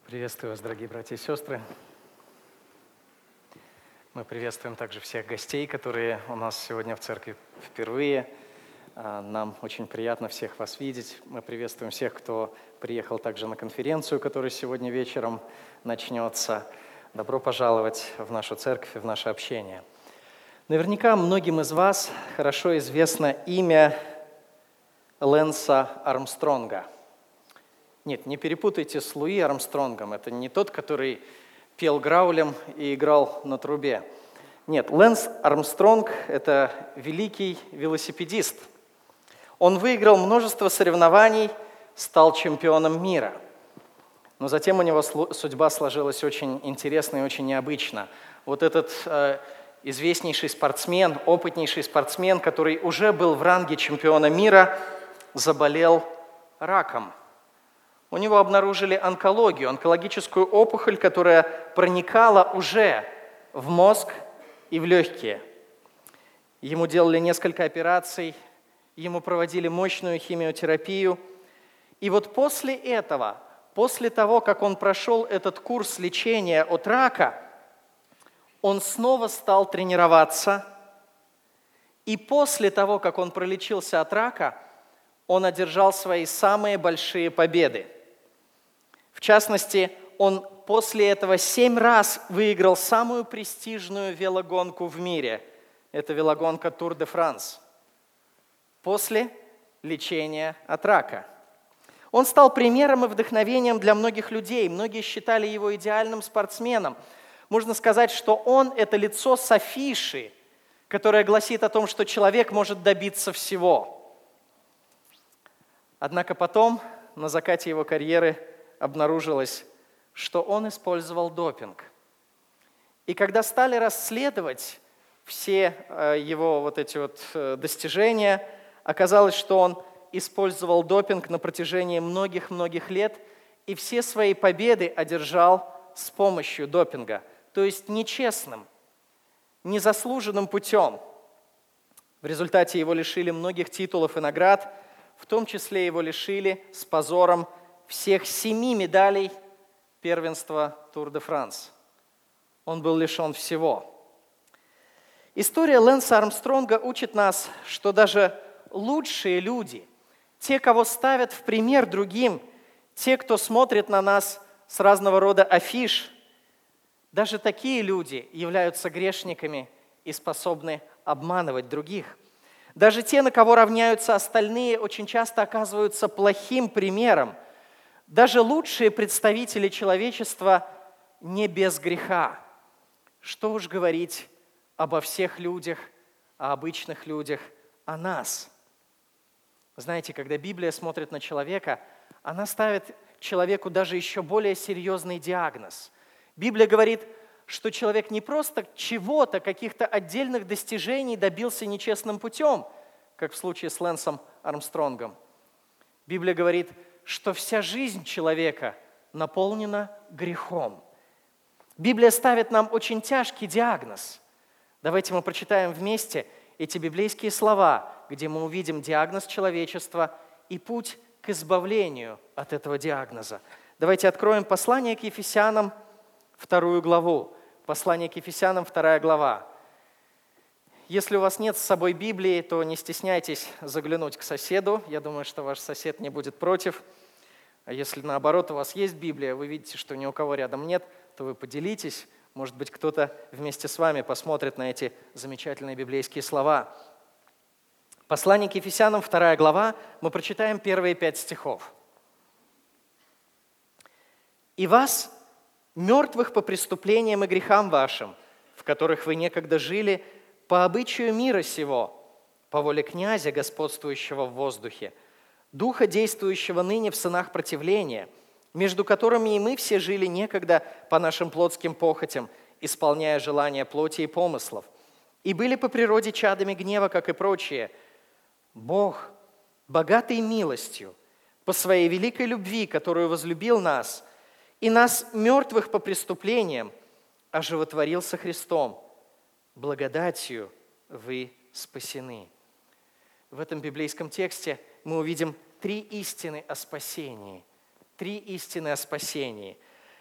Приветствую вас, дорогие братья и сестры. Мы приветствуем также всех гостей, которые у нас сегодня в церкви впервые. Нам очень приятно всех вас видеть. Мы приветствуем всех, кто приехал также на конференцию, которая сегодня вечером начнется. Добро пожаловать в нашу церковь и в наше общение. Наверняка многим из вас хорошо известно имя Лэнса Армстронга. Нет, не перепутайте с Луи Армстронгом. Это не тот, который пел граулем и играл на трубе. Нет, Лэнс Армстронг – это великий велосипедист. Он выиграл множество соревнований, стал чемпионом мира. Но затем у него судьба сложилась очень интересно и очень необычно. Вот этот известнейший спортсмен, опытнейший спортсмен, который уже был в ранге чемпиона мира, заболел раком. У него обнаружили онкологию, онкологическую опухоль, которая проникала уже в мозг и в легкие. Ему делали несколько операций, ему проводили мощную химиотерапию. И вот после этого, после того, как он прошел этот курс лечения от рака, он снова стал тренироваться. И после того, как он пролечился от рака, он одержал свои самые большие победы. В частности, он после этого 7 раз выиграл самую престижную велогонку в мире. Это велогонка Тур де Франс. После лечения от рака. Он стал примером и вдохновением для многих людей. Многие считали его идеальным спортсменом. Можно сказать, что он – это лицо с афиши, которое гласит о том, что человек может добиться всего. Однако потом, на закате его карьеры, обнаружилось, что он использовал допинг. И когда стали расследовать все его вот эти достижения, оказалось, что он использовал допинг на протяжении многих-многих лет и все свои победы одержал с помощью допинга, то есть нечестным, незаслуженным путем. В результате его лишили многих титулов и наград, в том числе его лишили с позором всех 7 медалей первенства Тур де Франс. Он был лишен всего. История Лэнса Армстронга учит нас, что даже лучшие люди, те, кого ставят в пример другим, те, кто смотрит на нас с разного рода афиш, даже такие люди являются грешниками и способны обманывать других. Даже те, на кого равняются остальные, очень часто оказываются плохим примером. Даже лучшие представители человечества не без греха. Что уж говорить обо всех людях, о обычных людях, о нас. Знаете, когда Библия смотрит на человека, она ставит человеку даже еще более серьезный диагноз. Библия говорит, что человек не просто чего-то, каких-то отдельных достижений добился нечестным путем, как в случае с Лэнсом Армстронгом. Библия говорит, что вся жизнь человека наполнена грехом. Библия ставит нам очень тяжкий диагноз. Давайте мы прочитаем вместе эти библейские слова, где мы увидим диагноз человечества и путь к избавлению от этого диагноза. Давайте откроем послание к Ефесянам, 2 главу. Послание к Ефесянам, 2 глава. Если у вас нет с собой Библии, то не стесняйтесь заглянуть к соседу. Я думаю, что ваш сосед не будет против. А если наоборот у вас есть Библия, вы видите, что ни у кого рядом нет, то вы поделитесь. Может быть, кто-то вместе с вами посмотрит на эти замечательные библейские слова. Послание к Ефесянам, 2 глава, мы прочитаем первые 5 стихов. «И вас, мертвых по преступлениям и грехам вашим, в которых вы некогда жили, по обычаю мира сего, по воле князя, господствующего в воздухе, духа, действующего ныне в сынах противления, между которыми и мы все жили некогда по нашим плотским похотям, исполняя желания плоти и помыслов, и были по природе чадами гнева, как и прочие. Бог, богатый милостью, по своей великой любви, которую возлюбил нас, и нас, мертвых по преступлениям, оживотворил со Христом. Благодатью вы спасены». В этом библейском тексте мы увидим 3 истины о спасении. 3 истины о спасении.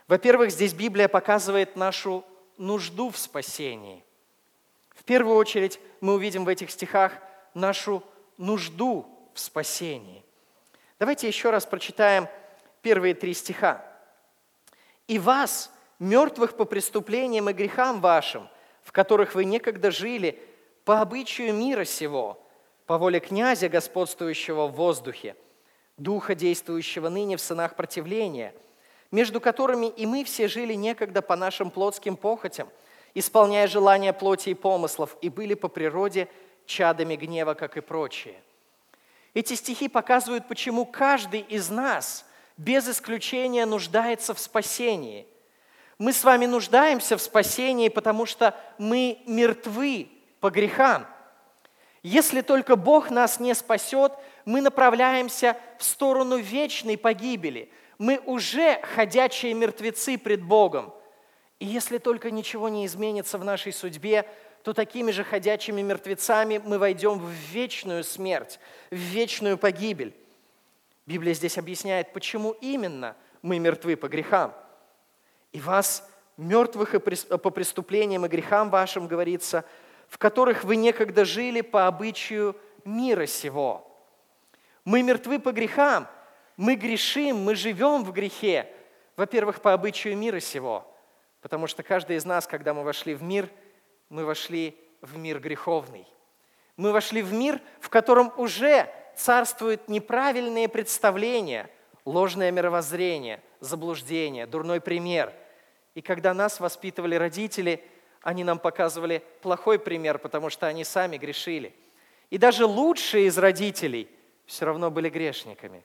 Во-первых, здесь Библия показывает нашу нужду в спасении. В первую очередь мы увидим в этих стихах нашу нужду в спасении. Давайте еще раз прочитаем первые 3 стиха. «И вас, мертвых по преступлениям и грехам вашим, в которых вы некогда жили, по обычаю мира сего, по воле князя, господствующего в воздухе, духа, действующего ныне в сынах противления, между которыми и мы все жили некогда по нашим плотским похотям, исполняя желания плоти и помыслов, и были по природе чадами гнева, как и прочие». Эти стихи показывают, почему каждый из нас без исключения нуждается в спасении. Мы с вами нуждаемся в спасении, потому что мы мертвы по грехам. Если только Бог нас не спасет, мы направляемся в сторону вечной погибели. Мы уже ходячие мертвецы пред Богом. И если только ничего не изменится в нашей судьбе, то такими же ходячими мертвецами мы войдем в вечную смерть, в вечную погибель. Библия здесь объясняет, почему именно мы мертвы по грехам. «И вас, мертвых и по преступлениям и грехам вашим, говорится, в которых вы некогда жили по обычаю мира сего». Мы мертвы по грехам, мы грешим, мы живем в грехе. Во-первых, по обычаю мира сего, потому что каждый из нас, когда мы вошли в мир, мы вошли в мир греховный. Мы вошли в мир, в котором уже царствуют неправильные представления, ложное мировоззрение, заблуждение, дурной пример. И когда нас воспитывали родители, они нам показывали плохой пример, потому что они сами грешили. И даже лучшие из родителей все равно были грешниками.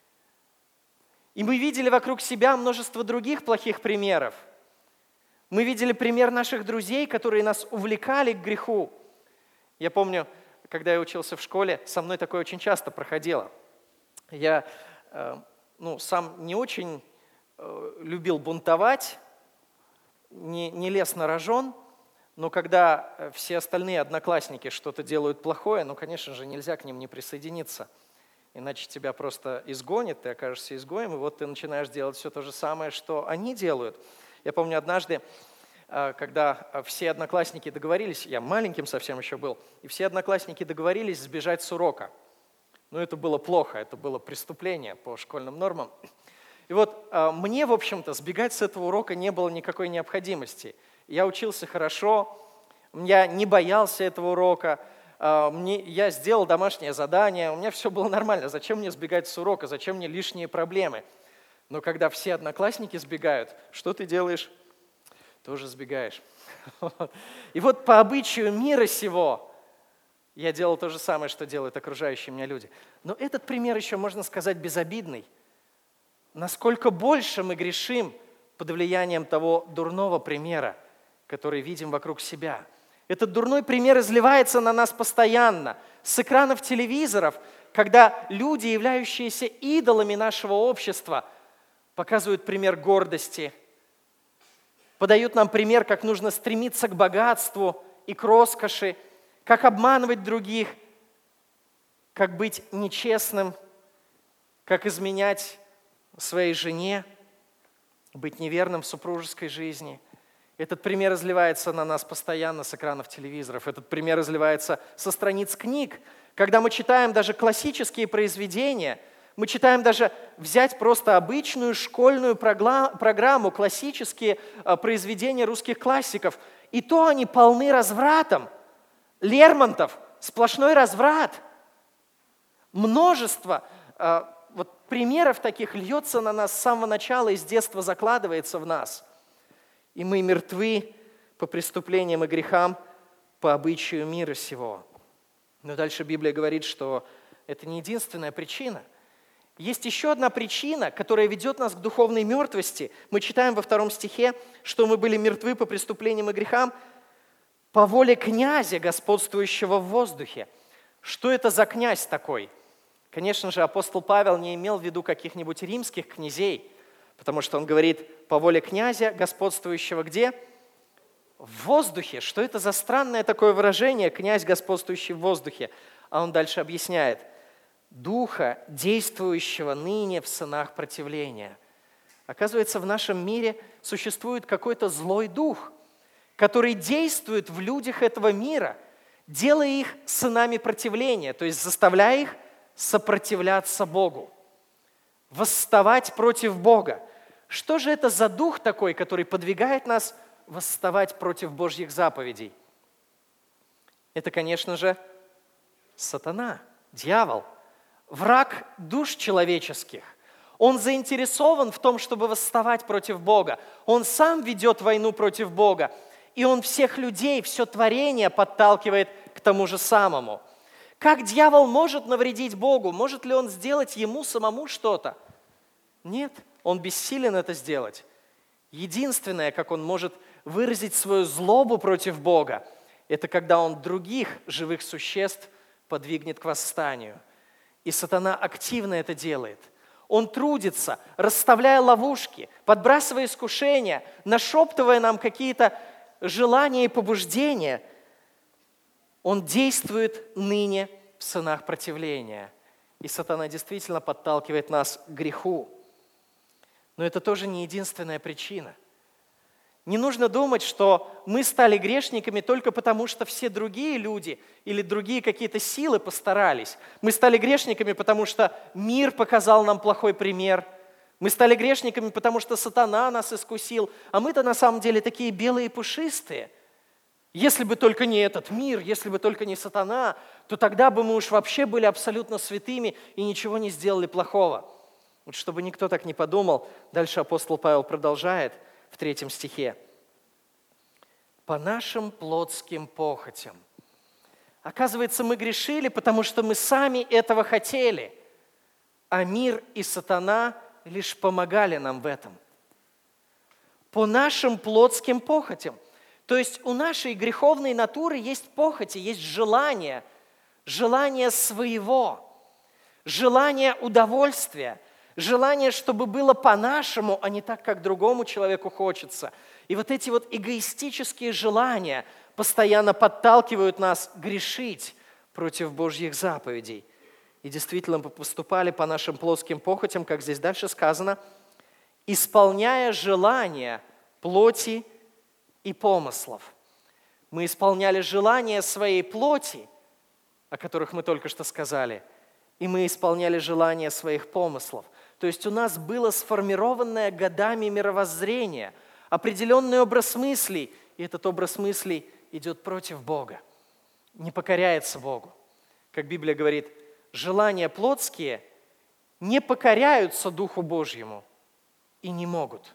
И мы видели вокруг себя множество других плохих примеров. Мы видели пример наших друзей, которые нас увлекали к греху. Я помню, когда я учился в школе, со мной такое очень часто проходило. Я сам не очень любил бунтовать, не лез на рожон, но когда все остальные одноклассники что-то делают плохое, конечно же, нельзя к ним не присоединиться. Иначе тебя просто изгонят, ты окажешься изгоем, и вот ты начинаешь делать все то же самое, что они делают. Я помню однажды, когда все одноклассники договорились, я маленьким совсем еще был, и все одноклассники договорились сбежать с урока. Это было плохо, это было преступление по школьным нормам. И вот мне, в общем-то, сбегать с этого урока не было никакой необходимости. Я учился хорошо, я не боялся этого урока, я сделал домашнее задание, у меня все было нормально. Зачем мне сбегать с урока, зачем мне лишние проблемы? Но когда все одноклассники сбегают, что ты делаешь? Тоже сбегаешь. И вот по обычаю мира сего я делал то же самое, что делают окружающие меня люди. Но этот пример еще, можно сказать, безобидный. Насколько больше мы грешим под влиянием того дурного примера, который видим вокруг себя. Этот дурной пример изливается на нас постоянно. С экранов телевизоров, когда люди, являющиеся идолами нашего общества, показывают пример гордости, подают нам пример, как нужно стремиться к богатству и к роскоши, как обманывать других, как быть нечестным, как изменять своей жене, быть неверным в супружеской жизни. Этот пример изливается на нас постоянно с экранов телевизоров. Этот пример изливается со страниц книг, когда мы читаем даже классические произведения. Мы читаем даже взять просто обычную школьную программу, классические произведения русских классиков. И то они полны развратом. Лермонтов – сплошной разврат. Множество примеров таких льется на нас с самого начала и с детства закладывается в нас. И мы мертвы по преступлениям и грехам, по обычаю мира сего. Но дальше Библия говорит, что это не единственная причина. Есть еще одна причина, которая ведет нас к духовной мертвости. Мы читаем во 2 стихе, что мы были мертвы по преступлениям и грехам по воле князя, господствующего в воздухе. Что это за князь такой? Конечно же, апостол Павел не имел в виду каких-нибудь римских князей, потому что он говорит по воле князя, господствующего где? В воздухе. Что это за странное такое выражение, князь, господствующий в воздухе? А он дальше объясняет. Духа, действующего ныне в сынах противления. Оказывается, в нашем мире существует какой-то злой дух, который действует в людях этого мира, делая их сынами противления, то есть заставляя их сопротивляться Богу, восставать против Бога. Что же это за дух такой, который подвигает нас восставать против Божьих заповедей? Это, конечно же, сатана, дьявол, враг душ человеческих. Он заинтересован в том, чтобы восставать против Бога. Он сам ведет войну против Бога. И он всех людей, все творение подталкивает к тому же самому. Как дьявол может навредить Богу? Может ли он сделать ему самому что-то? Нет, он бессилен это сделать. Единственное, как он может выразить свою злобу против Бога, это когда он других живых существ подвигнет к восстанию. И сатана активно это делает. Он трудится, расставляя ловушки, подбрасывая искушения, нашептывая нам какие-то желания и побуждения. Он действует ныне в сынах противления. И сатана действительно подталкивает нас к греху. Но это тоже не единственная причина. Не нужно думать, что мы стали грешниками только потому, что все другие люди или другие какие-то силы постарались. Мы стали грешниками, потому что мир показал нам плохой пример. Мы стали грешниками, потому что сатана нас искусил. А мы-то на самом деле такие белые и пушистые. Если бы только не этот мир, если бы только не сатана, то тогда бы мы уж вообще были абсолютно святыми и ничего не сделали плохого. Вот чтобы никто так не подумал, дальше апостол Павел продолжает в 3 стихе. «По нашим плотским похотям». Оказывается, мы грешили, потому что мы сами этого хотели, а мир и сатана лишь помогали нам в этом. По нашим плотским похотям. То есть у нашей греховной натуры есть похоти, есть желание своего, желание удовольствия, желание, чтобы было по-нашему, а не так, как другому человеку хочется. И вот эти вот эгоистические желания постоянно подталкивают нас грешить против Божьих заповедей. И действительно мы поступали по нашим плотским похотям, как здесь дальше сказано, исполняя желания плоти и помыслов. Мы исполняли желания своей плоти, о которых мы только что сказали, и мы исполняли желания своих помыслов. То есть у нас было сформированное годами мировоззрение, определенный образ мыслей, и этот образ мыслей идет против Бога, не покоряется Богу. Как Библия говорит, желания плотские не покоряются Духу Божьему и не могут.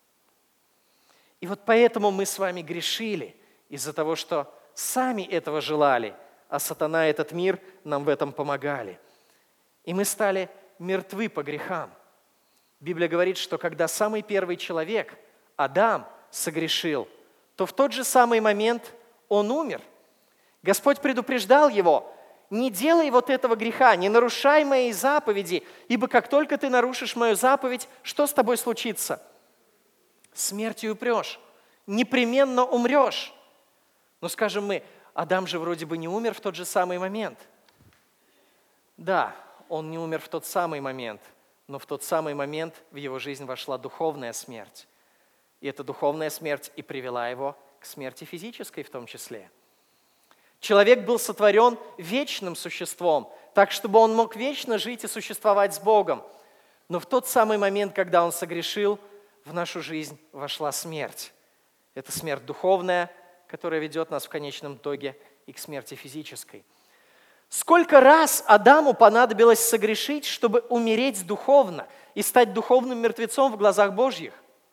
И вот поэтому мы с вами грешили, из-за того, что сами этого желали, а сатана и этот мир нам в этом помогали. И мы стали мертвы по грехам. Библия говорит, что когда самый первый человек, Адам, согрешил, то в тот же самый момент он умер. Господь предупреждал его: не делай вот этого греха, не нарушай мои заповеди, ибо как только ты нарушишь мою заповедь, что с тобой случится? Смертью упрешь, непременно умрешь. Но скажем мы, Адам же вроде бы не умер в тот же самый момент. Да, он не умер в тот самый момент, но в тот самый момент в его жизнь вошла духовная смерть. И эта духовная смерть и привела его к смерти физической в том числе. Человек был сотворен вечным существом, так, чтобы он мог вечно жить и существовать с Богом. Но в тот самый момент, когда он согрешил, в нашу жизнь вошла смерть. Это смерть духовная, которая ведет нас в конечном итоге и к смерти физической. Сколько раз Адаму понадобилось согрешить, чтобы умереть духовно и стать духовным мертвецом в глазах Божьих?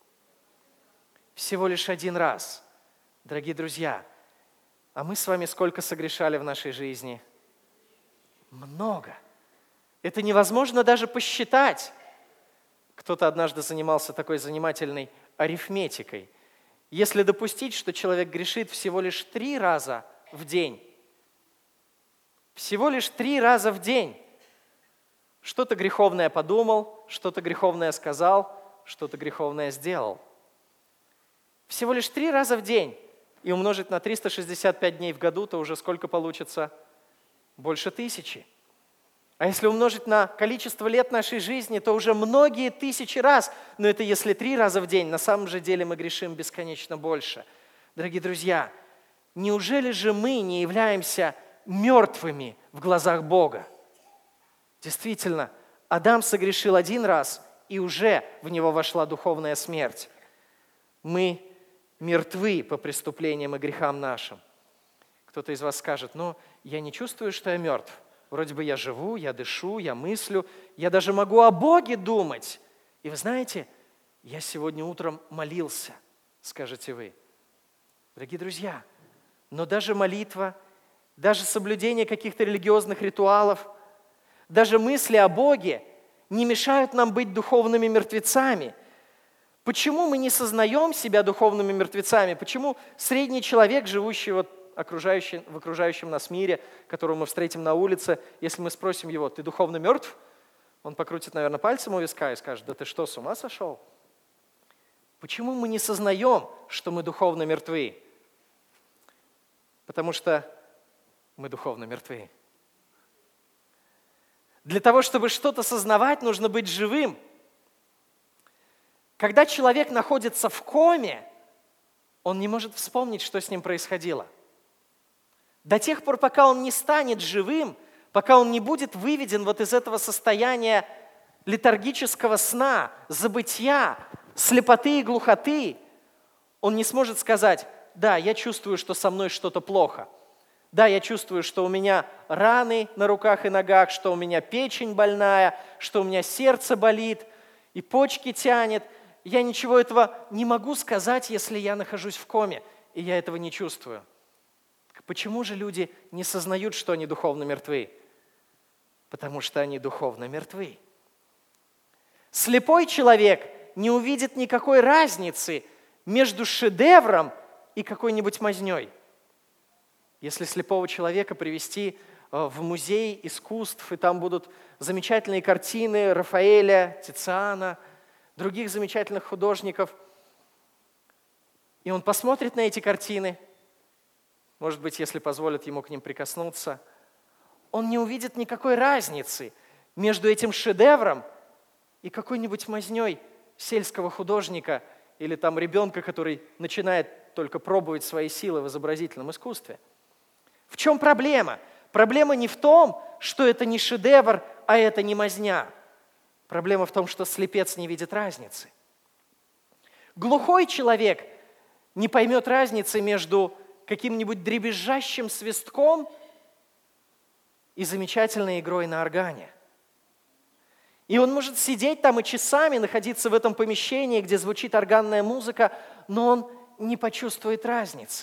Всего лишь один раз. Дорогие друзья, а мы с вами сколько согрешали в нашей жизни? Много. Это невозможно даже посчитать. Кто-то однажды занимался такой занимательной арифметикой. Если допустить, что человек грешит всего лишь 3 раза в день, всего лишь 3 раза в день, что-то греховное подумал, что-то греховное сказал, что-то греховное сделал. Всего лишь 3 раза в день. И умножить на 365 дней в году, то уже сколько получится? Больше 1000. А если умножить на количество лет нашей жизни, то уже многие тысячи раз, но это если 3 раза в день, на самом же деле мы грешим бесконечно больше. Дорогие друзья, неужели же мы не являемся мертвыми в глазах Бога? Действительно, Адам согрешил 1 раз, и уже в него вошла духовная смерть. Мы мертвы по преступлениям и грехам нашим. Кто-то из вас скажет: я не чувствую, что я мертв. Вроде бы я живу, я дышу, я мыслю, я даже могу о Боге думать. И вы знаете, я сегодня утром молился, скажете вы. Дорогие друзья, но даже молитва, даже соблюдение каких-то религиозных ритуалов, даже мысли о Боге не мешают нам быть духовными мертвецами. Почему мы не сознаем себя духовными мертвецами? Почему средний человек, живущий в окружающем нас мире, которого мы встретим на улице, если мы спросим его: ты духовно мертв? Он покрутит, наверное, пальцем у виска и скажет: да ты что, с ума сошел? Почему мы не сознаем, что мы духовно мертвы? Потому что мы духовно мертвы. Для того, чтобы что-то сознавать, нужно быть живым. Когда человек находится в коме, он не может вспомнить, что с ним происходило. До тех пор, пока он не станет живым, пока он не будет выведен вот из этого состояния летаргического сна, забытья, слепоты и глухоты, он не сможет сказать: да, я чувствую, что со мной что-то плохо. Да, я чувствую, что у меня раны на руках и ногах, что у меня печень больная, что у меня сердце болит и почки тянет. Я ничего этого не могу сказать, если я нахожусь в коме, и я этого не чувствую. Почему же люди не сознают, что они духовно мертвы? Потому что они духовно мертвы. Слепой человек не увидит никакой разницы между шедевром и какой-нибудь мазней. Если слепого человека привести в музей искусств, и там будут замечательные картины Рафаэля, Тициана, других замечательных художников, и он посмотрит на эти картины, может быть, если позволят ему к ним прикоснуться, он не увидит никакой разницы между этим шедевром и какой-нибудь мазней сельского художника или там ребенка, который начинает только пробовать свои силы в изобразительном искусстве. В чем проблема? Проблема не в том, что это не шедевр, а это не мазня. Проблема в том, что слепец не видит разницы. Глухой человек не поймет разницы между каким-нибудь дребезжащим свистком и замечательной игрой на органе. И он может сидеть там и часами находиться в этом помещении, где звучит органная музыка, но он не почувствует разницы.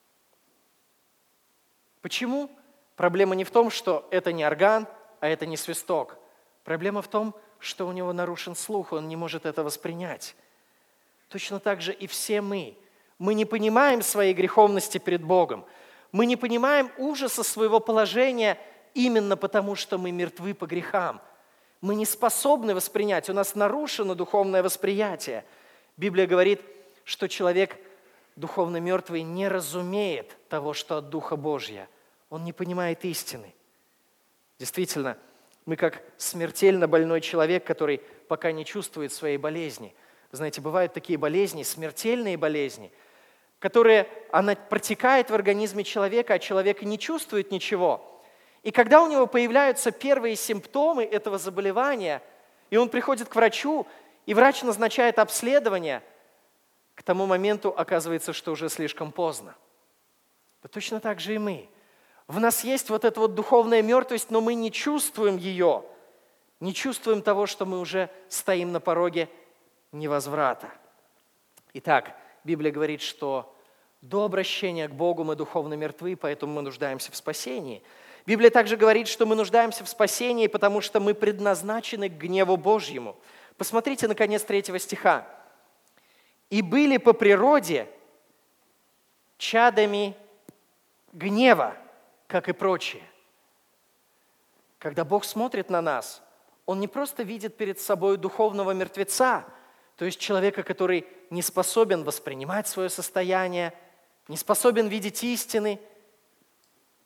Почему? Проблема не в том, что это не орган, а это не свисток. Проблема в том, что у него нарушен слух, он не может это воспринять. Точно так же и все мы. Мы не понимаем своей греховности перед Богом. Мы не понимаем ужаса своего положения именно потому, что мы мертвы по грехам. Мы не способны воспринять, у нас нарушено духовное восприятие. Библия говорит, что человек духовно мертвый не разумеет того, что от Духа Божьего. Он не понимает истины. Действительно, мы как смертельно больной человек, который пока не чувствует своей болезни. Знаете, бывают такие болезни, смертельные болезни, она протекает в организме человека, а человек не чувствует ничего. И когда у него появляются первые симптомы этого заболевания, и он приходит к врачу, и врач назначает обследование, к тому моменту оказывается, что уже слишком поздно. Да точно так же и мы. В нас есть вот эта вот духовная мертвость, но мы не чувствуем ее, не чувствуем того, что мы уже стоим на пороге невозврата. Итак, Библия говорит, что до обращения к Богу мы духовно мертвы, поэтому мы нуждаемся в спасении. Библия также говорит, что мы нуждаемся в спасении, потому что мы предназначены к гневу Божьему. Посмотрите, наконец, 3 стиха. «И были по природе чадами гнева, как и прочие». Когда Бог смотрит на нас, Он не просто видит перед собой духовного мертвеца, то есть человека, который не способен воспринимать свое состояние, не способен видеть истины.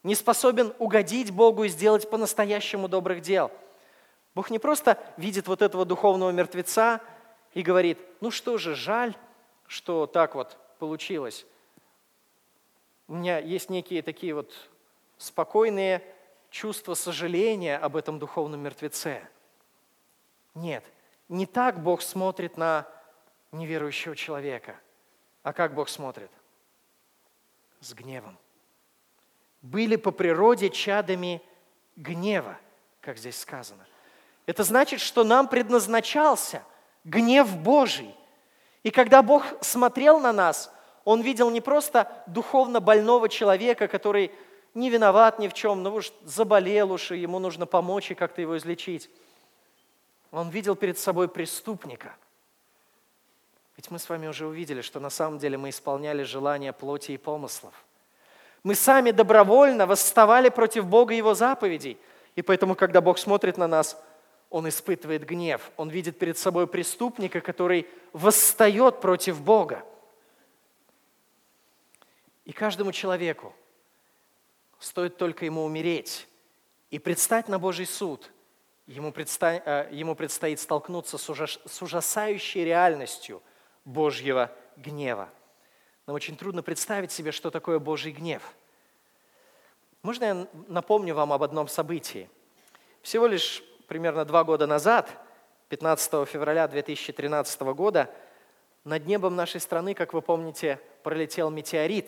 не способен угодить Богу и сделать по-настоящему добрых дел. Бог не просто видит вот этого духовного мертвеца и говорит: ну что же, жаль, что так вот получилось. У меня есть некие такие вот спокойные чувства сожаления об этом духовном мертвеце. Нет, не так Бог смотрит на неверующего человека. А как Бог смотрит? С гневом. Были по природе чадами гнева, как здесь сказано. Это значит, что нам предназначался гнев Божий. И когда Бог смотрел на нас, Он видел не просто духовно больного человека, который не виноват ни в чем, но уж заболел уж, и ему нужно помочь и как-то его излечить. Он видел перед собой преступника. Ведь мы с вами уже увидели, что на самом деле мы исполняли желания плоти и помыслов. Мы сами добровольно восставали против Бога и Его заповедей. И поэтому, когда Бог смотрит на нас, Он испытывает гнев. Он видит перед собой преступника, который восстает против Бога. И каждому человеку стоит только ему умереть и предстать на Божий суд. Ему предстоит столкнуться с ужасающей реальностью Божьего гнева. Нам очень трудно представить себе, что такое Божий гнев. Можно я напомню вам об одном событии? Всего лишь примерно 2 года назад, 15 февраля 2013 года, над небом нашей страны, как вы помните, пролетел метеорит.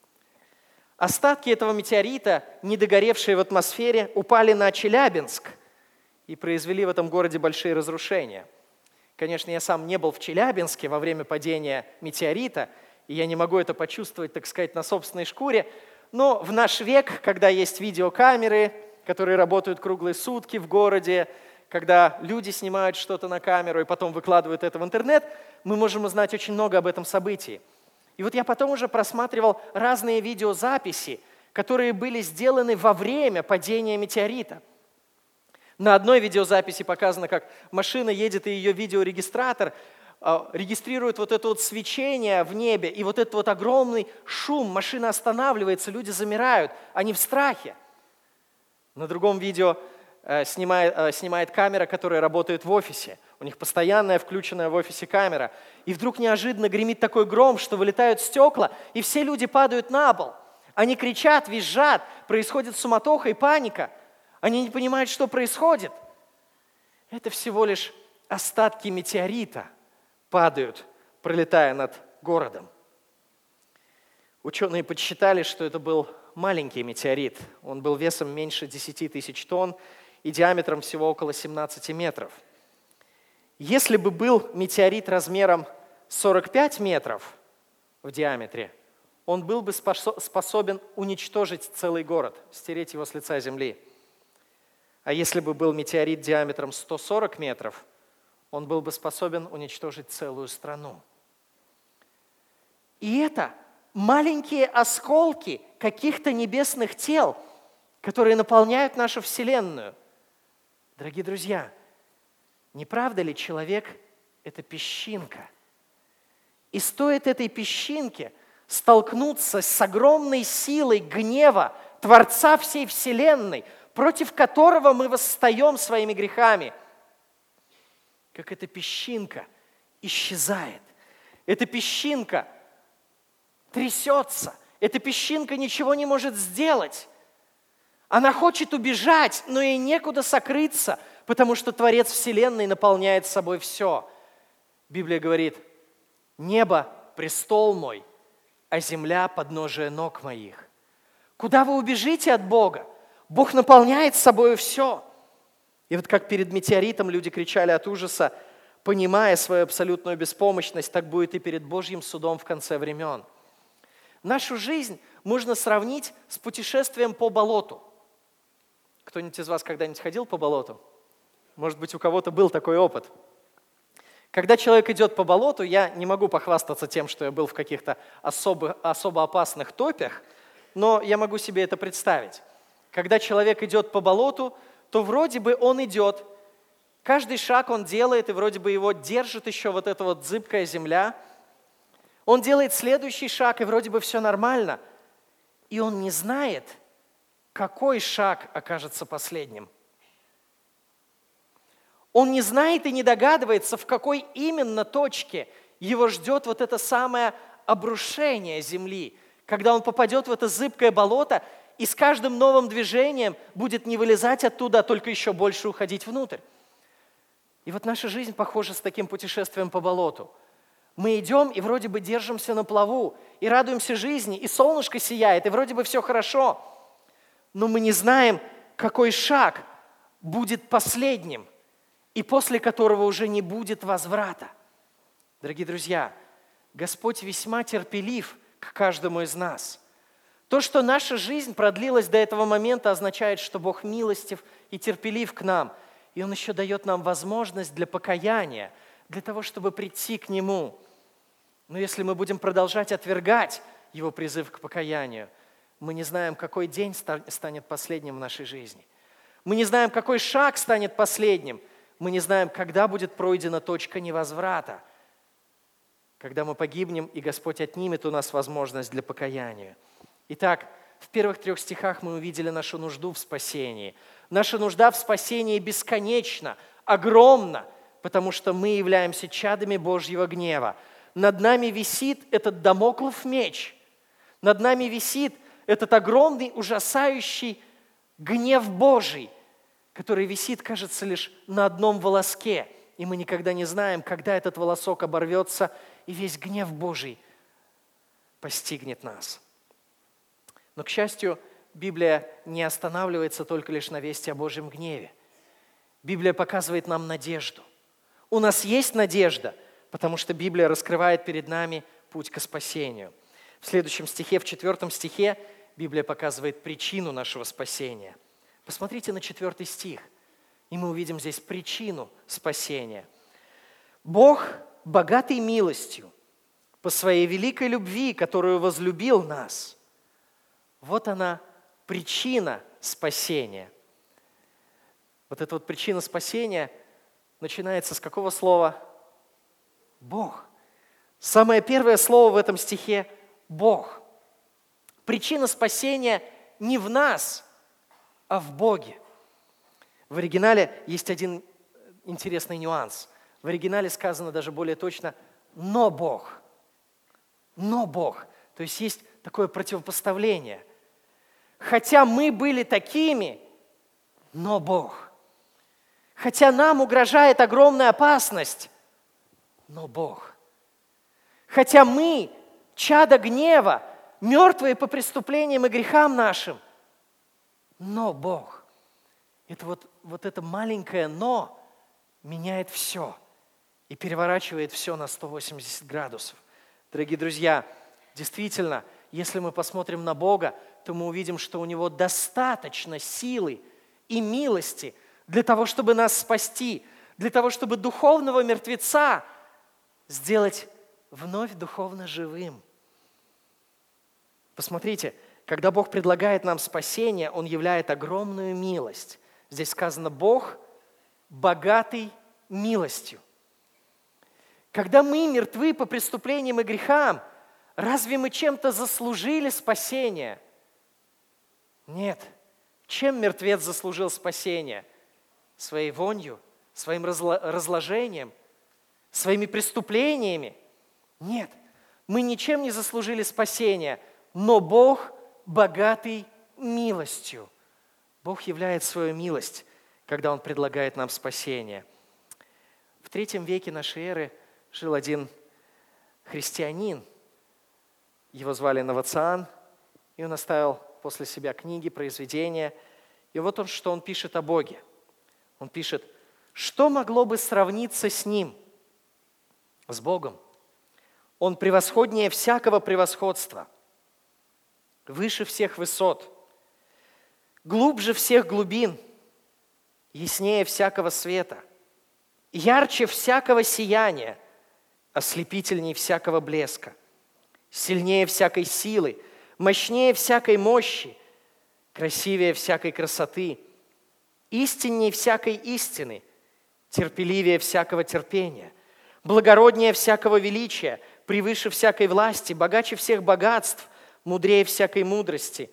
Остатки этого метеорита, не догоревшие в атмосфере, упали на Челябинск и произвели в этом городе большие разрушения. Конечно, я сам не был в Челябинске во время падения метеорита, и я не могу это почувствовать, так сказать, на собственной шкуре, но в наш век, когда есть видеокамеры, которые работают круглые сутки в городе, когда люди снимают что-то на камеру и потом выкладывают это в интернет, мы можем узнать очень много об этом событии. И вот я потом уже просматривал разные видеозаписи, которые были сделаны во время падения метеорита. На одной видеозаписи показано, как машина едет, и ее видеорегистратор регистрирует вот это вот свечение в небе, и вот этот вот огромный шум, машина останавливается, люди замирают, они в страхе. На другом видео снимает камера, которая работает в офисе. У них постоянная включенная в офисе камера. И вдруг неожиданно гремит такой гром, что вылетают стекла, и все люди падают на пол. Они кричат, визжат, происходит суматоха и паника. Они не понимают, что происходит. Это всего лишь остатки метеорита падают, пролетая над городом. Ученые подсчитали, что это был маленький метеорит. Он был весом меньше 10 тысяч тонн и диаметром всего около 17 метров. Если бы был метеорит размером 45 метров в диаметре, он был бы способен уничтожить целый город, стереть его с лица земли. А если бы был метеорит диаметром 140 метров, он был бы способен уничтожить целую страну. И это маленькие осколки каких-то небесных тел, которые наполняют нашу Вселенную. Дорогие друзья, не правда ли человек – это песчинка? И стоит этой песчинке столкнуться с огромной силой гнева Творца всей Вселенной, против которого мы восстаем своими грехами, как эта песчинка исчезает. Эта песчинка трясется. Эта песчинка ничего не может сделать. Она хочет убежать, но ей некуда сокрыться, потому что Творец Вселенной наполняет собой все. Библия говорит: «Небо – престол мой, а земля – подножие ног моих». Куда вы убежите от Бога? Бог наполняет собой все. И вот как перед метеоритом люди кричали от ужаса, понимая свою абсолютную беспомощность, так будет и перед Божьим судом в конце времен. Нашу жизнь можно сравнить с путешествием по болоту. Кто-нибудь из вас когда-нибудь ходил по болоту? Может быть, у кого-то был такой опыт. Когда человек идет по болоту, я не могу похвастаться тем, что я был в каких-то особо опасных топях, но я могу себе это представить. Когда человек идет по болоту, то вроде бы он идет, каждый шаг он делает, и вроде бы его держит еще вот эта вот зыбкая земля. Он делает следующий шаг, и вроде бы все нормально. И он не знает, какой шаг окажется последним. Он не знает и не догадывается, в какой именно точке его ждет вот это самое обрушение земли, когда он попадет в это зыбкое болото и с каждым новым движением будет не вылезать оттуда, а только еще больше уходить внутрь. И вот наша жизнь похожа с таким путешествием по болоту. Мы идем и вроде бы держимся на плаву, и радуемся жизни, и солнышко сияет, и вроде бы все хорошо. Но мы не знаем, какой шаг будет последним, и после которого уже не будет возврата. Дорогие друзья, Господь весьма терпелив к каждому из нас. То, что наша жизнь продлилась до этого момента, означает, что Бог милостив и терпелив к нам. И Он еще дает нам возможность для покаяния, для того, чтобы прийти к Нему. Но если мы будем продолжать отвергать Его призыв к покаянию, мы не знаем, какой день станет последним в нашей жизни. Мы не знаем, какой шаг станет последним. Мы не знаем, когда будет пройдена точка невозврата, когда мы погибнем, и Господь отнимет у нас возможность для покаяния. Итак, в первых 3 стихах мы увидели нашу нужду в спасении. Наша нужда в спасении бесконечна, огромна, потому что мы являемся чадами Божьего гнева. Над нами висит этот дамоклов меч. Над нами висит этот огромный, ужасающий гнев Божий, который висит, кажется, лишь на одном волоске. И мы никогда не знаем, когда этот волосок оборвется, и весь гнев Божий постигнет нас. Но, к счастью, Библия не останавливается только лишь на вести о Божьем гневе. Библия показывает нам надежду. У нас есть надежда, потому что Библия раскрывает перед нами путь к спасению. В следующем стихе, в 4 стихе, Библия показывает причину нашего спасения. Посмотрите на 4 стих, и мы увидим здесь причину спасения. Бог, богатый милостью, по своей великой любви, которую возлюбил нас. Вот она, причина спасения. Вот эта вот причина спасения начинается с какого слова? Бог. Самое первое слово в этом стихе – Бог. Причина спасения не в нас, а в Боге. В оригинале есть один интересный нюанс. В оригинале сказано даже более точно «но Бог». «Но Бог». То есть есть такое противопоставление. Хотя мы были такими, но Бог. Хотя нам угрожает огромная опасность, но Бог. Хотя мы, чада гнева, мертвые по преступлениям и грехам нашим, но Бог. Это вот это маленькое «но» меняет все и переворачивает все на 180 градусов. Дорогие друзья, действительно, если мы посмотрим на Бога, то мы увидим, что у Него достаточно силы и милости для того, чтобы нас спасти, для того, чтобы духовного мертвеца сделать вновь духовно живым. Посмотрите, когда Бог предлагает нам спасение, Он являет огромную милость. Здесь сказано «Бог, богатый милостью». Когда мы мертвы по преступлениям и грехам, разве мы чем-то заслужили спасение? Нет. Чем мертвец заслужил спасение? Своей вонью, своим разложением, своими преступлениями? Нет. Мы ничем не заслужили спасения, но Бог богатый милостью. Бог являет свою милость, когда Он предлагает нам спасение. В 3 веке нашей эры жил один христианин. Его звали Новоциан, и он оставил после себя книги, произведения. И вот что он пишет о Боге. Он пишет: что могло бы сравниться с Ним, с Богом? Он превосходнее всякого превосходства, выше всех высот, глубже всех глубин, яснее всякого света, ярче всякого сияния, ослепительней всякого блеска, сильнее всякой силы, мощнее всякой мощи, красивее всякой красоты, истиннее всякой истины, терпеливее всякого терпения, благороднее всякого величия, превыше всякой власти, богаче всех богатств, мудрее всякой мудрости,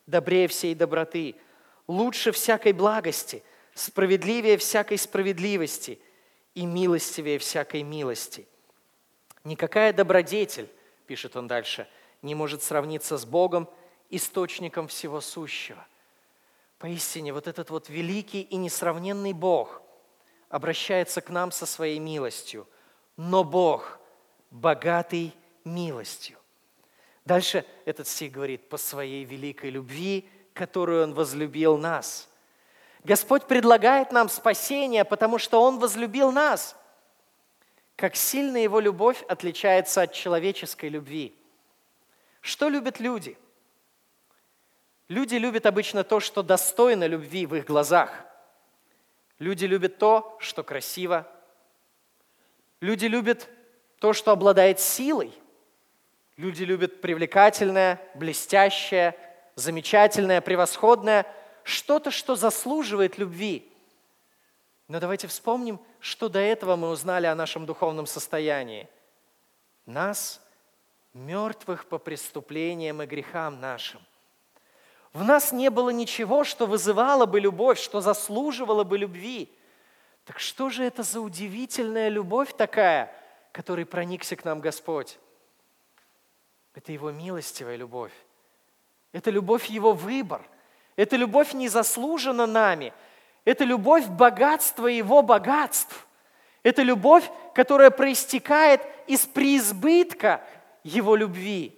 добрее всей доброты, лучше всякой благости, справедливее всякой справедливости и милостивее всякой милости. Никакая добродетель, пишет он дальше, не может сравниться с Богом, источником всего сущего. Поистине, вот этот вот великий и несравненный Бог обращается к нам со своей милостью, но Бог богатый милостью. Дальше этот стих говорит: по своей великой любви, которую Он возлюбил нас. Господь предлагает нам спасение, потому что Он возлюбил нас. Как сильно Его любовь отличается от человеческой любви. Что любят люди? Люди любят обычно то, что достойно любви в их глазах. Люди любят то, что красиво. Люди любят то, что обладает силой. Люди любят привлекательное, блестящее, замечательное, превосходное, что-то, что заслуживает любви. Но давайте вспомним, что до этого мы узнали о нашем духовном состоянии. Нас, мертвых по преступлениям и грехам нашим. В нас не было ничего, что вызывало бы любовь, что заслуживало бы любви. Так что же это за удивительная любовь такая, которой проникся к нам Господь? Это Его милостивая любовь. Это любовь Его выбор. Это любовь незаслуженно нами. Это любовь богатства Его богатств. Это любовь, которая проистекает из преизбытка Его любви.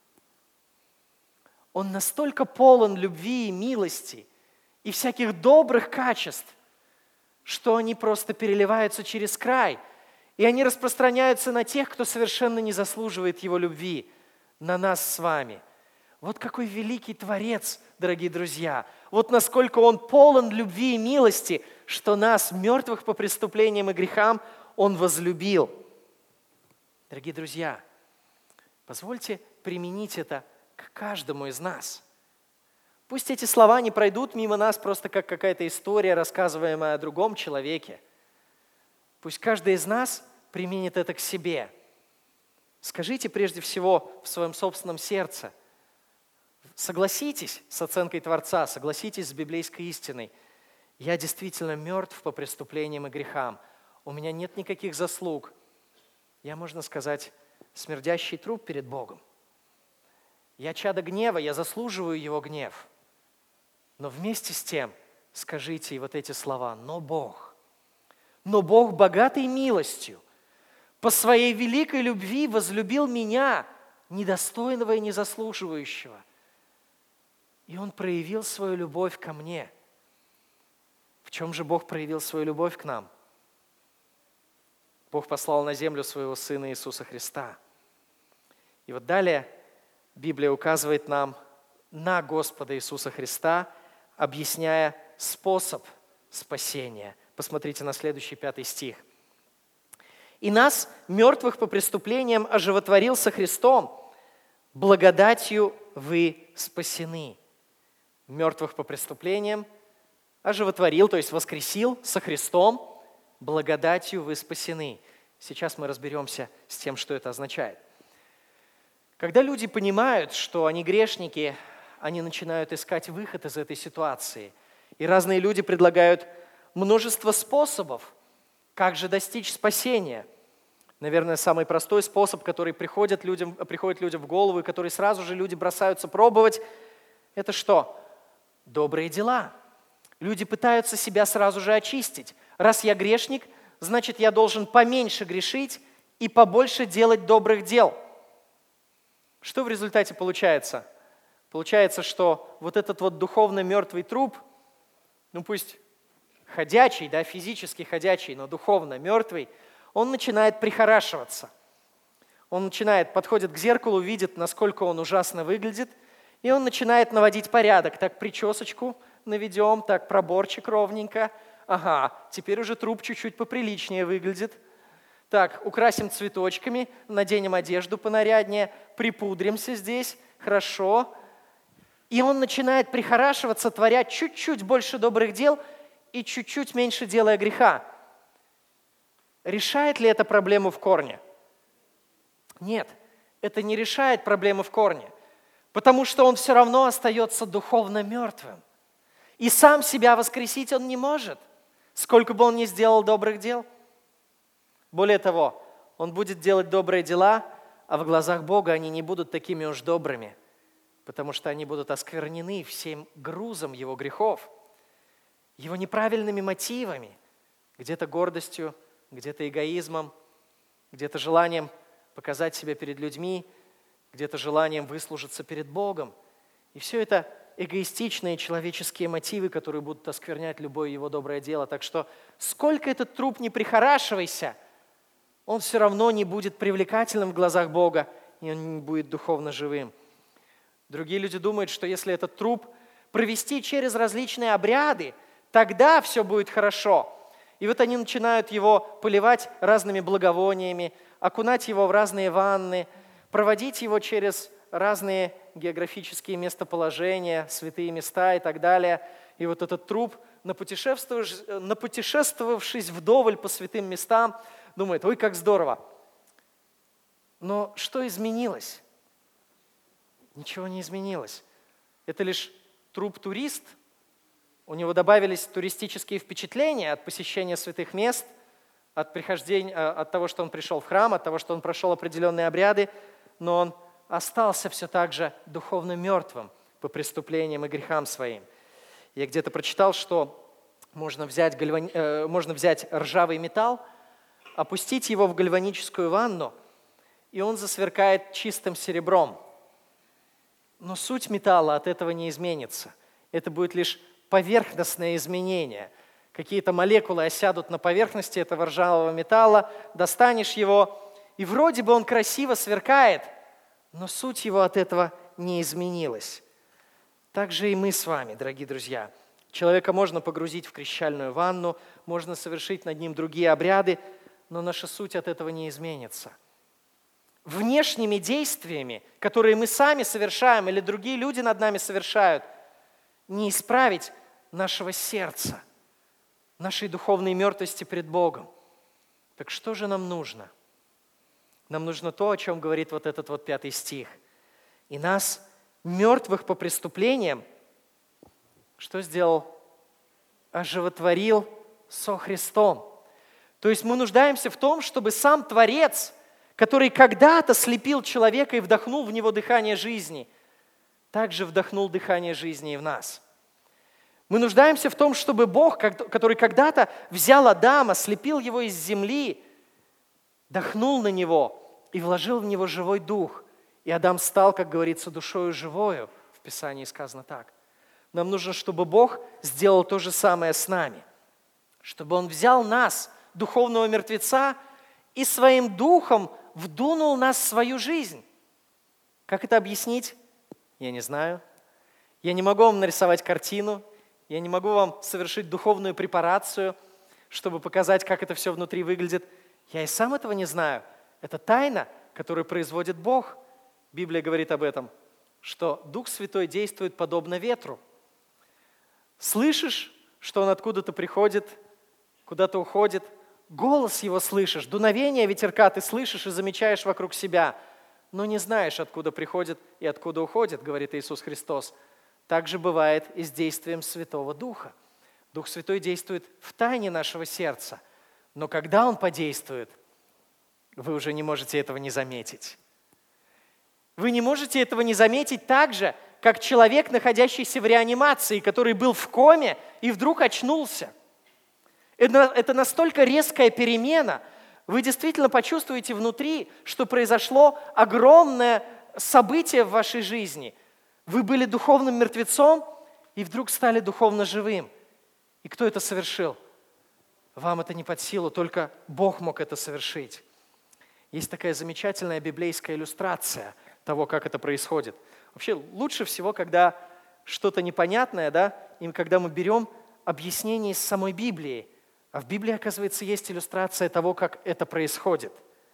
Он настолько полон любви и милости и всяких добрых качеств, что они просто переливаются через край, и они распространяются на тех, кто совершенно не заслуживает Его любви, на нас с вами. Вот какой великий Творец, дорогие друзья! Вот насколько Он полон любви и милости, что нас, мертвых по преступлениям и грехам, Он возлюбил. Дорогие друзья, позвольте применить это к каждому из нас. Пусть эти слова не пройдут мимо нас просто как какая-то история, рассказываемая о другом человеке. Пусть каждый из нас применит это к себе. Скажите прежде всего в своем собственном сердце. Согласитесь с оценкой Творца, согласитесь с библейской истиной. Я действительно мертв по преступлениям и грехам. У меня нет никаких заслуг. Я, можно сказать, смердящий труп перед Богом. Я чадо гнева, я заслуживаю Его гнев. Но вместе с тем скажите и вот эти слова: но Бог богатый милостью, по своей великой любви возлюбил меня, недостойного и незаслуживающего. И Он проявил свою любовь ко мне. В чем же Бог проявил свою любовь к нам? Бог послал на землю Своего Сына Иисуса Христа. И вот далее Библия указывает нам на Господа Иисуса Христа, объясняя способ спасения. Посмотрите на следующий 5 стих. «И нас, мертвых по преступлениям, оживотворил со Христом, благодатью вы спасены». Мертвых по преступлениям оживотворил, то есть воскресил со Христом, благодатью вы спасены. Сейчас мы разберемся с тем, что это означает. Когда люди понимают, что они грешники, они начинают искать выход из этой ситуации. И разные люди предлагают множество способов, как же достичь спасения. Наверное, самый простой способ, который приходит людям в голову, и который сразу же люди бросаются пробовать, это что? Добрые дела. Люди пытаются себя сразу же очистить. Раз я грешник, значит, я должен поменьше грешить и побольше делать добрых дел. Что в результате получается? Получается, что вот этот вот духовно мертвый труп, пусть ходячий, физически ходячий, но духовно мертвый, он начинает прихорашиваться. Он подходит к зеркалу, видит, насколько он ужасно выглядит, и он начинает наводить порядок. Так, причесочку наведем, так, проборчик ровненько. Ага, теперь уже труп чуть-чуть поприличнее выглядит. Так, украсим цветочками, наденем одежду понаряднее, припудримся здесь, хорошо. И он начинает прихорашиваться, творя чуть-чуть больше добрых дел и чуть-чуть меньше делая греха. Решает ли это проблему в корне? Нет, это не решает проблему в корне. потому что он все равно остается духовно мертвым. И сам себя воскресить он не может, сколько бы он ни сделал добрых дел. Более того, он будет делать добрые дела, а в глазах Бога они не будут такими уж добрыми, потому что они будут осквернены всем грузом его грехов, его неправильными мотивами, где-то гордостью, где-то эгоизмом, где-то желанием показать себя перед людьми, где-то желанием выслужиться перед Богом. И все это эгоистичные человеческие мотивы, которые будут осквернять любое его доброе дело. Так что сколько этот труп не прихорашивайся, он все равно не будет привлекательным в глазах Бога, и он не будет духовно живым. Другие люди думают, что если этот труп провести через различные обряды, тогда все будет хорошо. И вот они начинают его поливать разными благовониями, окунать его в разные ванны, проводить его через разные географические местоположения, святые места и так далее. И вот этот труп, напутешествовавшись вдоволь по святым местам, думает: ой, как здорово. Но что изменилось? Ничего не изменилось. Это лишь труп-турист. У него добавились туристические впечатления от посещения святых мест, от того, что он пришел в храм, от того, что он прошел определенные обряды, но он остался все так же духовно мертвым по преступлениям и грехам своим. Я где-то прочитал, что можно взять ржавый металл, опустить его в гальваническую ванну, и он засверкает чистым серебром. Но суть металла от этого не изменится. Это будет лишь поверхностное изменение. Какие-то молекулы осядут на поверхности этого ржавого металла, достанешь его, и вроде бы он красиво сверкает, но суть его от этого не изменилась. Так же и мы с вами, дорогие друзья. Человека можно погрузить в крещальную ванну, можно совершить над ним другие обряды, но наша суть от этого не изменится. Внешними действиями, которые мы сами совершаем или другие люди над нами совершают, не исправить нашего сердца, нашей духовной мертвости пред Богом. Так что же нам нужно? Нам нужно то, о чем говорит вот этот вот 5 стих. «И нас, мертвых по преступлениям, что сделал? Оживотворил со Христом». То есть мы нуждаемся в том, чтобы сам Творец, который когда-то слепил человека и вдохнул в него дыхание жизни, также вдохнул дыхание жизни и в нас. Мы нуждаемся в том, чтобы Бог, который когда-то взял Адама, слепил его из земли, дохнул на него и вложил в него живой дух. И Адам стал, как говорится, душою живою. В Писании сказано так. Нам нужно, чтобы Бог сделал то же самое с нами. Чтобы Он взял нас, духовного мертвеца, и своим духом вдунул нас в свою жизнь. Как это объяснить? Я не знаю. Я не могу вам нарисовать картину. Я не могу вам совершить духовную препарацию, чтобы показать, как это все внутри выглядит. Я и сам этого не знаю. Это тайна, которую производит Бог. Библия говорит об этом, что Дух Святой действует подобно ветру. Слышишь, что Он откуда-то приходит, куда-то уходит, голос Его слышишь, дуновение ветерка ты слышишь и замечаешь вокруг себя, но не знаешь, откуда приходит и откуда уходит, говорит Иисус Христос. Так же бывает и с действием Святого Духа. Дух Святой действует в тайне нашего сердца, но когда Он подействует, вы уже не можете этого не заметить. Вы не можете этого не заметить так же, как человек, находящийся в реанимации, который был в коме и вдруг очнулся. Это настолько резкая перемена. Вы действительно почувствуете внутри, что произошло огромное событие в вашей жизни. Вы были духовным мертвецом и вдруг стали духовно живым. И кто это совершил? Вам это не под силу, только Бог мог это совершить. Есть такая замечательная библейская иллюстрация того, как это происходит. Вообще лучше всего, когда что-то непонятное, и когда мы берем объяснение из самой Библии. А в Библии, оказывается, есть иллюстрация того, как это происходит.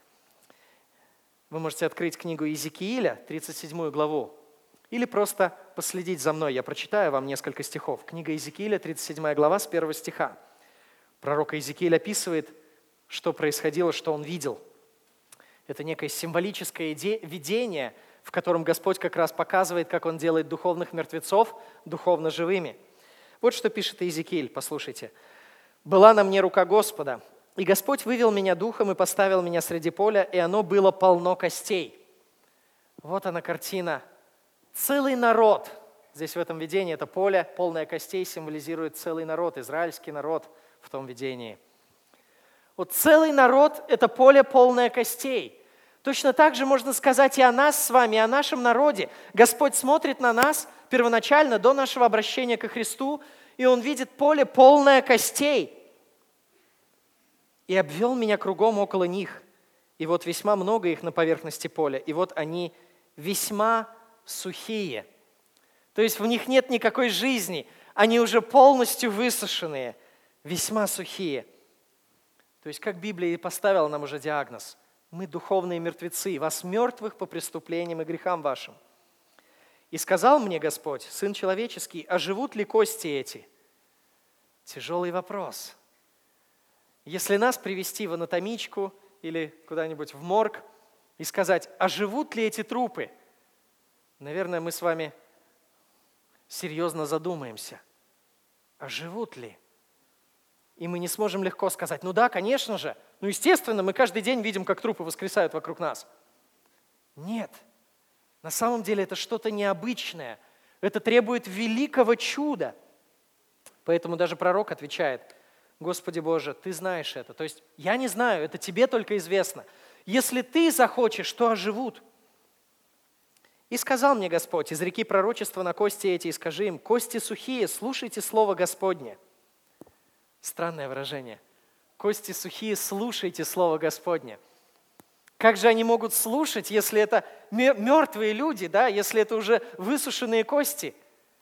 Вы можете открыть книгу Иезекииля, 37 главу, или просто последить за мной. Я прочитаю вам несколько стихов. Книга Иезекииля, 37 глава, с 1 стиха. Пророк Иезекииль описывает, что происходило, что он видел. Это некое символическое видение, в котором Господь как раз показывает, как Он делает духовных мертвецов духовно живыми. Вот что пишет Иезекииль, послушайте. «Была на мне рука Господа, и Господь вывел меня духом и поставил меня среди поля, и оно было полно костей». Вот она картина. Целый народ. Здесь в этом видении это поле, полное костей, символизирует целый народ, израильский народ в том видении. Вот целый народ – это поле, полное костей. Точно так же можно сказать и о нас с вами, и о нашем народе. Господь смотрит на нас первоначально, до нашего обращения ко Христу, и Он видит поле, полное костей. «И обвел меня кругом около них, и вот весьма много их на поверхности поля, и вот они весьма сухие». То есть в них нет никакой жизни, они уже полностью высушенные, весьма сухие. То есть как Библия и поставила нам уже диагноз: мы духовные мертвецы, вас мертвых по преступлениям и грехам вашим. «И сказал мне Господь, Сын человеческий, а живут ли кости эти?» Тяжелый вопрос. Если нас привести в анатомичку или куда-нибудь в морг и сказать, а живут ли эти трупы, наверное, мы с вами серьезно задумаемся, а живут ли? И мы не сможем легко сказать, ну да, конечно же, ну естественно, мы каждый день видим, как трупы воскресают вокруг нас. Нет, на самом деле это что-то необычное, это требует великого чуда. Поэтому даже пророк отвечает: Господи Боже, Ты знаешь это. То есть я не знаю, это Тебе только известно. Если Ты захочешь, то оживут. «И сказал мне Господь, изреки пророчества на кости эти, и скажи им, кости сухие, слушайте слово Господне». Странное выражение. Кости сухие, слушайте слово Господне. Как же они могут слушать, если это мертвые люди, да? Если это уже высушенные кости?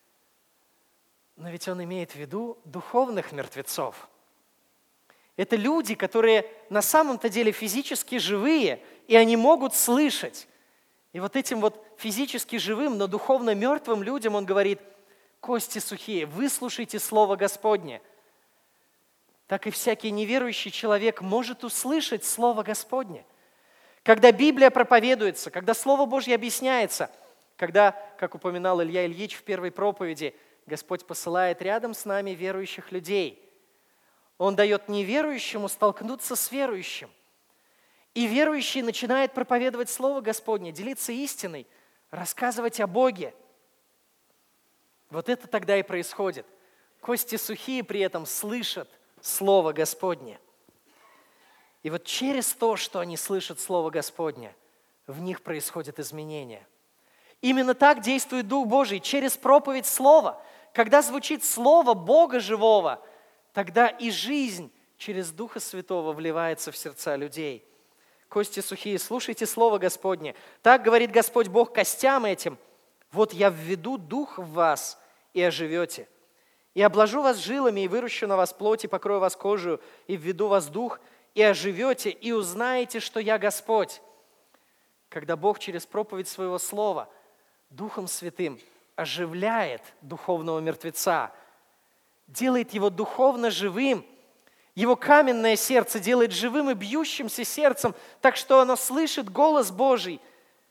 Но ведь он имеет в виду духовных мертвецов. Это люди, которые на самом-то деле физически живые, и они могут слышать. И вот этим вот физически живым, но духовно мертвым людям он говорит: кости сухие, выслушайте слово Господне. Так и всякий неверующий человек может услышать слово Господне. Когда Библия проповедуется, когда Слово Божье объясняется, когда, как упоминал Илья Ильич в первой проповеди, Господь посылает рядом с нами верующих людей. Он дает неверующему столкнуться с верующим. И верующий начинает проповедовать Слово Господне, делиться истиной, рассказывать о Боге. Вот это тогда и происходит. Кости сухие при этом слышат Слово Господне. И вот через то, что они слышат Слово Господне, в них происходят изменения. Именно так действует Дух Божий, через проповедь Слова. Когда звучит Слово Бога живого, тогда и жизнь через Духа Святого вливается в сердца людей. Кости сухие, слушайте Слово Господне. Так говорит Господь Бог костям этим: вот я введу Дух в вас, и оживете. И обложу вас жилами, и выращу на вас плоть, и покрою вас кожу, и введу вас Дух, и оживете, и узнаете, что я Господь. Когда Бог через проповедь Своего Слова Духом Святым оживляет духовного мертвеца, делает его духовно живым, его каменное сердце делает живым и бьющимся сердцем, так что оно слышит голос Божий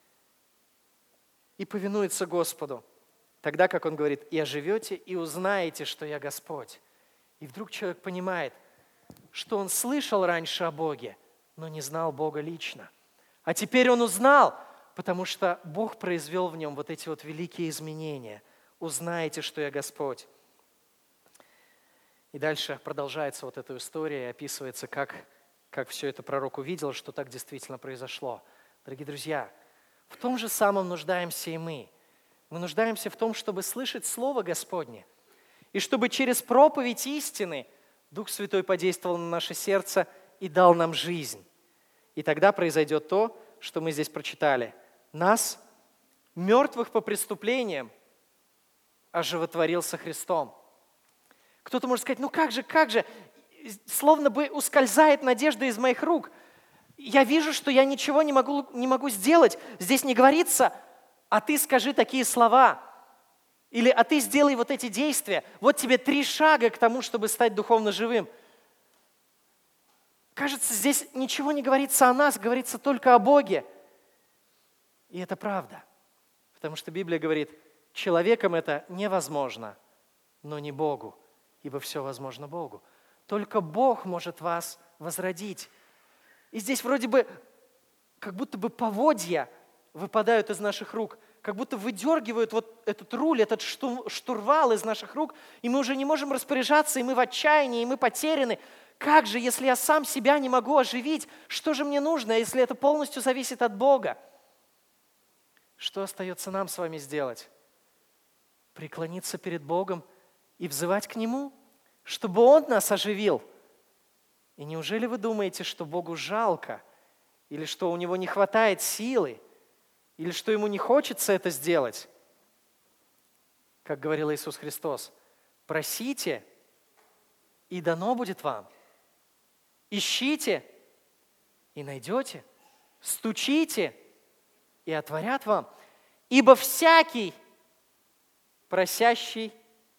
и повинуется Господу. Тогда, как он говорит, и оживете, и узнаете, что я Господь. И вдруг человек понимает, что он слышал раньше о Боге, но не знал Бога лично. А теперь он узнал, потому что Бог произвел в нем вот эти вот великие изменения. Узнаете, что я Господь. И дальше продолжается вот эта история, и описывается, как все это пророк увидел, что так действительно произошло. Дорогие друзья, в том же самом нуждаемся и мы. Мы нуждаемся в том, чтобы слышать Слово Господне, и чтобы через проповедь истины Дух Святой подействовал на наше сердце и дал нам жизнь. И тогда произойдет то, что мы здесь прочитали. Нас, мертвых по преступлениям, оживотворил со Христом. Кто-то может сказать, ну как же, словно бы ускользает надежда из моих рук. Я вижу, что я ничего не могу сделать. Здесь не говорится, а ты скажи такие слова. Или а ты сделай вот эти действия. Вот тебе 3 шага к тому, чтобы стать духовно живым. Кажется, здесь ничего не говорится о нас, говорится только о Боге. И это правда. Потому что Библия говорит, человеком это невозможно, но не Богу, ибо все возможно Богу. Только Бог может вас возродить. И здесь вроде бы, как будто бы поводья выпадают из наших рук, как будто выдергивают вот этот руль, этот штурвал из наших рук, и мы уже не можем распоряжаться, и мы в отчаянии, и мы потеряны. Как же, если я сам себя не могу оживить, что же мне нужно, если это полностью зависит от Бога? Что остается нам с вами сделать? Преклониться перед Богом и взывать к Нему, чтобы Он нас оживил. И неужели вы думаете, что Богу жалко, или что у Него не хватает силы, или что Ему не хочется это сделать? Как говорил Иисус Христос, просите, и дано будет вам. Ищите, и найдете. Стучите, и отворят вам. Ибо всякий просящий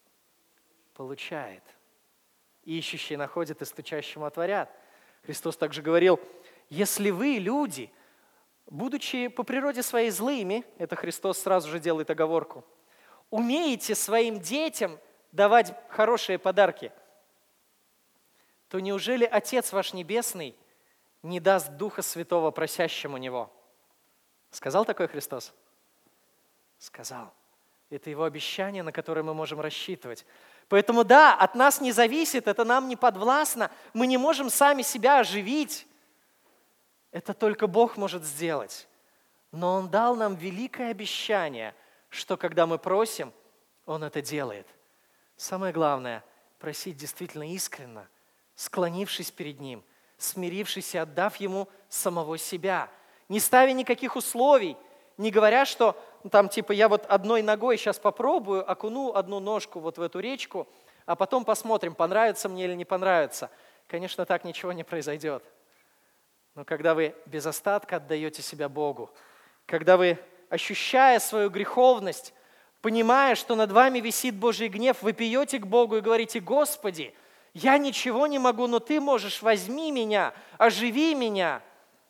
получает. Ищущий находит, и стучащему отворят. Христос также говорил, если вы, люди, будучи по природе своей злыми, это Христос сразу же делает оговорку, умеете своим детям давать хорошие подарки, то неужели Отец ваш Небесный не даст Духа Святого просящему Него? Сказал такой Христос? Сказал. Это Его обещание, на которое мы можем рассчитывать. Поэтому да, от нас не зависит, это нам не подвластно, мы не можем сами себя оживить. Это только Бог может сделать. Но Он дал нам великое обещание, что когда мы просим, Он это делает. Самое главное – просить действительно искренне, склонившись перед Ним, смирившись и отдав Ему самого себя, не ставя никаких условий, не говоря, что там типа я вот одной ногой сейчас попробую, окуну одну ножку вот в эту речку, а потом посмотрим, понравится мне или не понравится. Конечно, так ничего не произойдет. Но когда вы без остатка отдаете себя Богу, когда вы, ощущая свою греховность, понимая, что над вами висит Божий гнев, вы пьете к Богу и говорите: «Господи, я ничего не могу, но Ты можешь, возьми меня, оживи меня».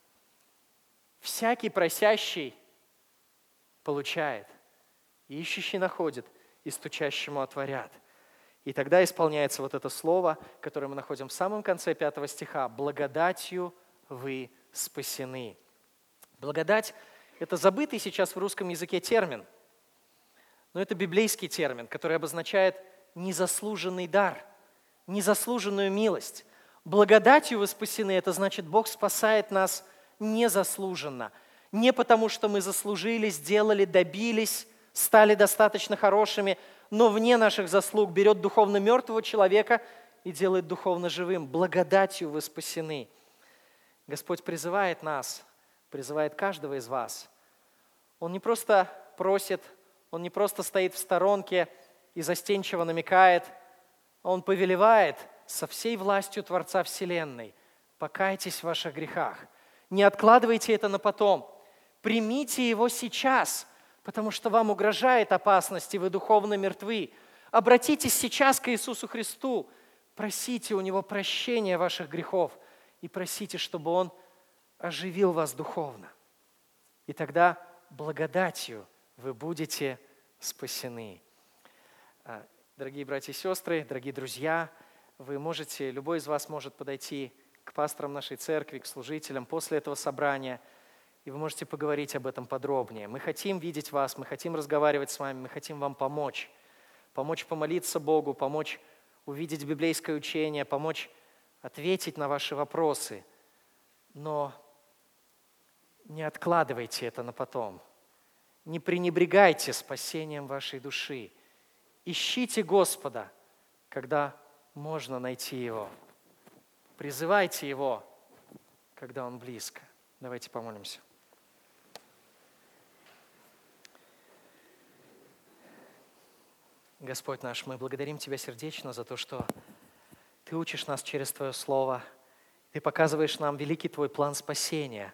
Всякий просящий получает, ищущий находит, и стучащему отворят. И тогда исполняется вот это слово, которое мы находим в самом конце 5 стиха. «Благодатью вы спасены». Благодать – это забытый сейчас в русском языке термин, но это библейский термин, который обозначает незаслуженный дар, незаслуженную милость. Благодатью вы спасены – это значит, Бог спасает нас незаслуженно. Не потому, что мы заслужили, сделали, добились, стали достаточно хорошими, но вне наших заслуг берет духовно мертвого человека и делает духовно живым. Благодатью вы спасены. Господь призывает нас, призывает каждого из вас. Он не просто просит, Он не просто стоит в сторонке и застенчиво намекает, Он повелевает со всей властью Творца Вселенной: покайтесь в ваших грехах. Не откладывайте это на потом. Примите Его сейчас, потому что вам угрожает опасность, и вы духовно мертвы. Обратитесь сейчас к Иисусу Христу. Просите у Него прощения ваших грехов и просите, чтобы Он оживил вас духовно. И тогда благодатью вы будете спасены. Дорогие братья и сестры, дорогие друзья, любой из вас может подойти к пасторам нашей церкви, к служителям после этого собрания, и вы можете поговорить об этом подробнее. Мы хотим видеть вас, мы хотим разговаривать с вами, мы хотим вам помочь. Помочь помолиться Богу, помочь увидеть библейское учение, помочь ответить на ваши вопросы. Но не откладывайте это на потом. Не пренебрегайте спасением вашей души. Ищите Господа, когда можно найти Его. Призывайте Его, когда Он близко. Давайте помолимся. Господь наш, мы благодарим Тебя сердечно за то, что Ты учишь нас через Твое Слово. Ты показываешь нам великий Твой план спасения.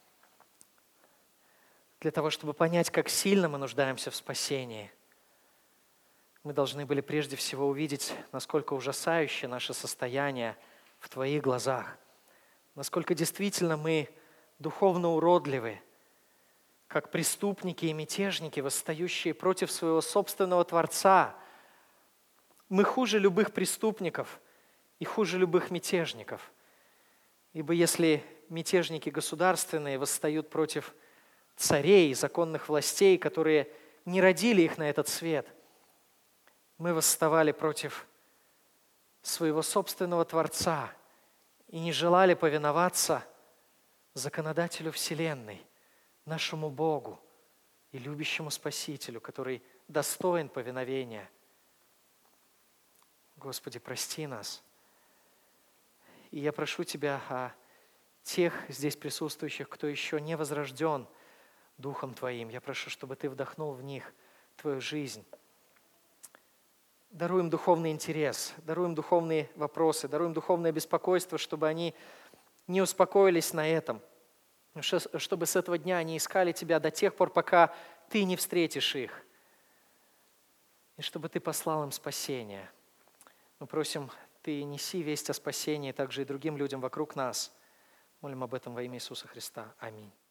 Для того, чтобы понять, как сильно мы нуждаемся в спасении, мы должны были прежде всего увидеть, насколько ужасающе наше состояние в Твоих глазах, насколько действительно мы духовно уродливы, как преступники и мятежники, восстающие против своего собственного Творца. Мы хуже любых преступников и хуже любых мятежников. Ибо если мятежники государственные восстают против царей, законных властей, которые не родили их на этот свет, мы восставали против своего собственного Творца и не желали повиноваться законодателю Вселенной, нашему Богу и любящему Спасителю, который достоин повиновения. Господи, прости нас. И я прошу Тебя о тех здесь присутствующих, кто еще не возрожден Духом Твоим. Я прошу, чтобы Ты вдохнул в них Твою жизнь. Даруй им духовный интерес, даруй им духовные вопросы, даруй им духовное беспокойство, чтобы они не успокоились на этом, чтобы с этого дня они искали Тебя до тех пор, пока Ты не встретишь их, и чтобы Ты послал им спасение. Мы просим, Ты неси весть о спасении также и другим людям вокруг нас. Молим об этом во имя Иисуса Христа. Аминь.